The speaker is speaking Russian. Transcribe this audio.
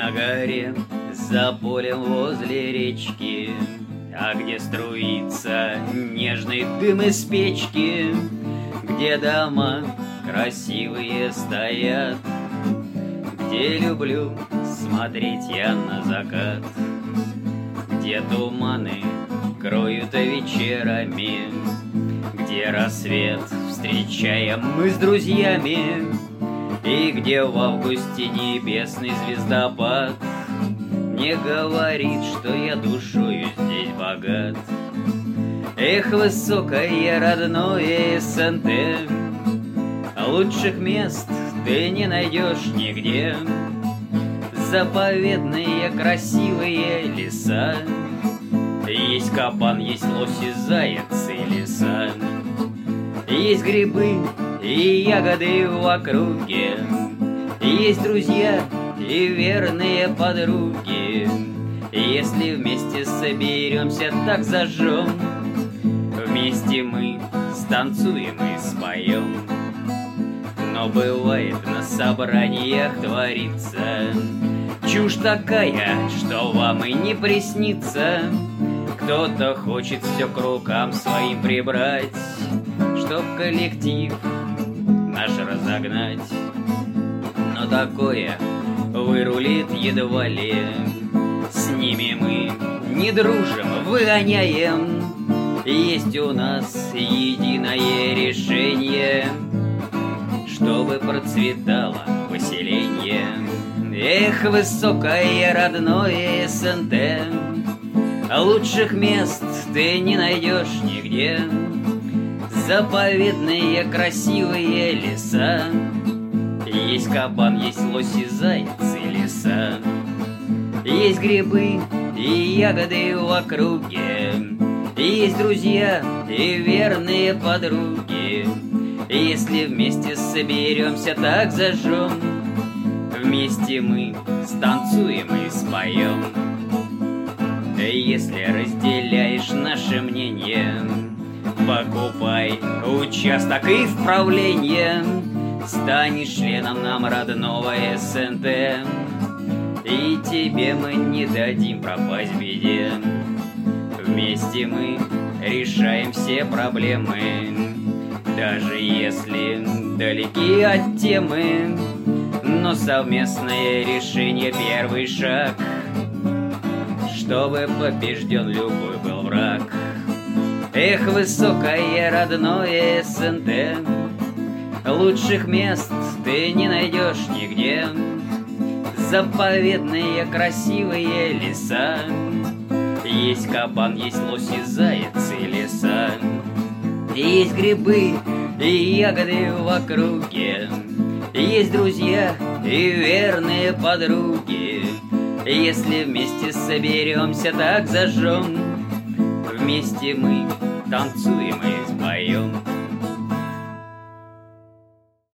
на горе, за полем возле речки, а где струится нежный дым из печки, где дома красивые стоят, где люблю смотреть я на закат, где туманы кроют вечерами, где рассвет встречаем мы с друзьями, и где в августе небесный звездопад мне говорит, что я душою здесь богат. Эх, высокое родное СНТ, лучших мест ты не найдешь нигде. Заповедные красивые леса, есть кабан, есть лось и заяц и лиса, есть грибы и ягоды в округе, есть друзья и верные подруги. Если вместе соберемся, так зажжем, вместе мы станцуем и споем. Но бывает на собраниях творится чушь такая, что вам и не приснится. Кто-то хочет все к рукам своим прибрать, чтоб коллектив наш разогнать. Но такое вырулит едва ли, с ними мы не дружим, выгоняем. Есть у нас единое решение, чтобы процветало поселение. Эх, высокое родное СНТ, лучших мест ты не найдешь нигде. Заповедные красивые леса, есть кабан, есть лось и заяц и лиса, есть грибы и ягоды в округе, есть друзья и верные подруги. Если вместе соберемся, так зажжем, вместе мы станцуем и споем. Если разделяешь наше мнение, покупай участок и вправление, станешь членом нам родного СНТ, и тебе мы не дадим пропасть в беде. Вместе мы решаем все проблемы, даже если далеки от темы, но совместное решение — первый шаг, чтобы побежден любой был враг. Эх, высокое родное СНТ, лучших мест ты не найдешь нигде. Заповедные красивые леса, есть кабан, есть лось и заяц и лиса, есть грибы и ягоды в округе, есть друзья и верные подруги. Если вместе соберемся, так зажжем, вместе мы танцуем и споем.